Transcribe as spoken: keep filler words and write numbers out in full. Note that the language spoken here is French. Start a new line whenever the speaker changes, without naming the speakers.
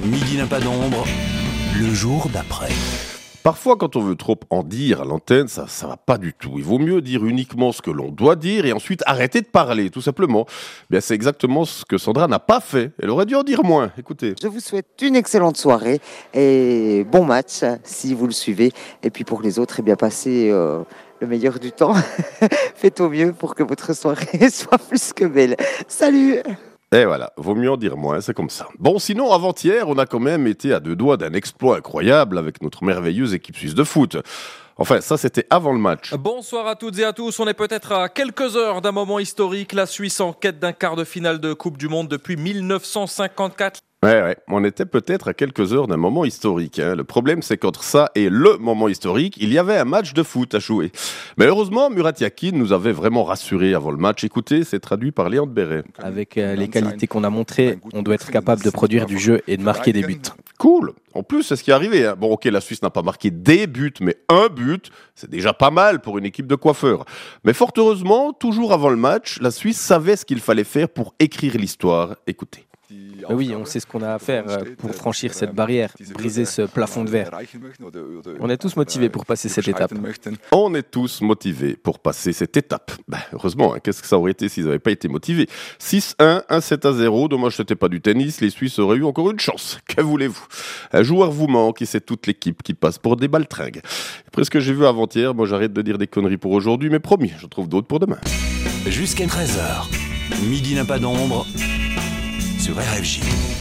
Midi n'a pas d'ombre, le jour d'après.
Parfois, quand on veut trop en dire à l'antenne, ça ça va pas du tout. Il vaut mieux dire uniquement ce que l'on doit dire et ensuite arrêter de parler, tout simplement. Bien, c'est exactement ce que Sandra n'a pas fait. Elle aurait dû en dire moins. Écoutez.
Je vous souhaite une excellente soirée et bon match si vous le suivez. Et puis pour les autres, eh bien passez euh, le meilleur du temps. Faites au mieux pour que votre soirée soit plus que belle. Salut!
Et voilà, vaut mieux en dire moins, c'est comme ça. Bon, sinon, avant-hier, on a quand même été à deux doigts d'un exploit incroyable avec notre merveilleuse équipe suisse de foot. Enfin, ça, c'était avant le match.
Bonsoir à toutes et à tous. On est peut-être à quelques heures d'un moment historique. La Suisse en quête d'un quart de finale de Coupe du Monde depuis mille neuf cent cinquante-quatre.
Ouais, ouais, on était peut-être à quelques heures d'un moment historique. Hein. Le problème, c'est qu'entre ça et le moment historique, il y avait un match de foot à jouer. Mais heureusement, Murat Yakin nous avait vraiment rassurés avant le match. Écoutez, c'est traduit par Léon de Béret.
Avec euh, les qualités qu'on a montrées, on doit être capable de produire du jeu et de marquer des buts.
Cool. En plus, c'est ce qui est arrivé. Hein. Bon, ok, la Suisse n'a pas marqué des buts, mais un but, c'est déjà pas mal pour une équipe de coiffeurs. Mais fort heureusement, toujours avant le match, la Suisse savait ce qu'il fallait faire pour écrire l'histoire. Écoutez.
Mais oui, on sait ce qu'on a à faire pour franchir cette barrière, briser ce plafond de verre. On est tous motivés pour passer cette étape.
On est tous motivés pour passer cette étape. Ben, heureusement, hein, qu'est-ce que ça aurait été s'ils n'avaient pas été motivés? six un, un sept à zéro, dommage c'était pas du tennis, les Suisses auraient eu encore une chance. Que voulez-vous? Un joueur vous manque et c'est toute l'équipe qui passe pour des baltringues. Après ce que j'ai vu avant-hier, moi j'arrête de dire des conneries pour aujourd'hui, mais promis, je trouve d'autres pour demain.
Jusqu'à treize heures, Midi n'a pas d'ombre sur R F J.